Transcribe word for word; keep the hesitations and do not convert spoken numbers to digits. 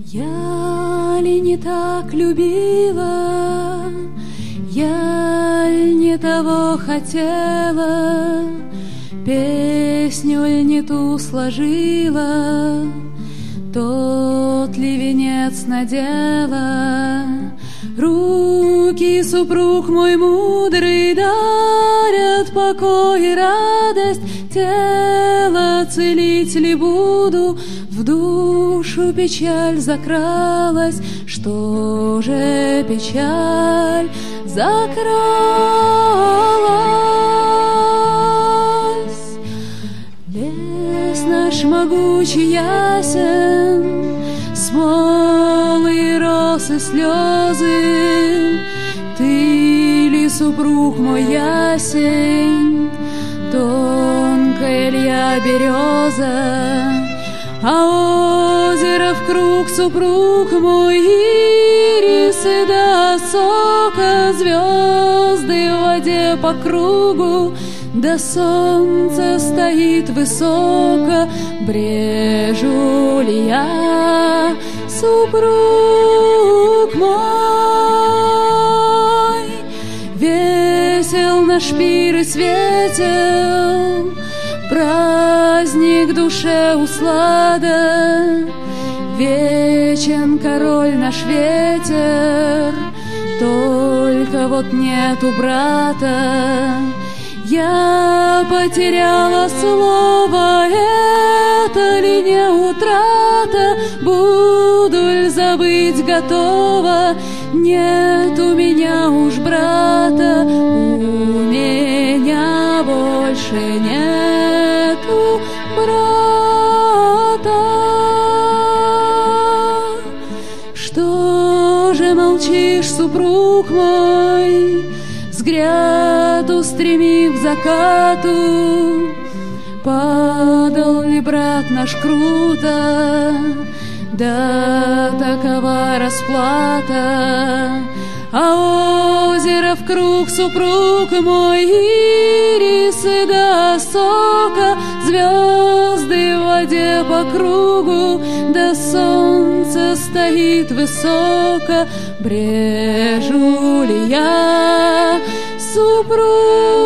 Я ли не так любила, я ли не того хотела, песню ли не ту сложила, тот ли венец надела? Руки супруг мой мудрый дарят покой и радость, тело целить ли буду, в душу печаль закралась. Что же печаль закралась? Лес наш могучий ясен, смолы и росы слезы. Ты ли, супруг мой ясень, тонкая ли я береза? А озеро вкруг, супруг мой, ирисы до сока, звезды в воде по кругу, да солнце стоит высоко. Брежу ли я, супруг мой? Весел наш пир и светел, праздник душе услада. Вечен король наш ветер, только вот нету брата. Я потеряла слово, это ли не утрата? Буду ли забыть готова? Нет у меня уж брата, у меня больше нету брата. Что же молчишь, супруг мой? Взгляд устремив к закату, падал ли брат наш круто? Да такова расплата. А озеро вкруг, супруг мой, ирисы до сока, звезды в воде по кругу, да солнце стоит высоко. Брежу ли я, супруг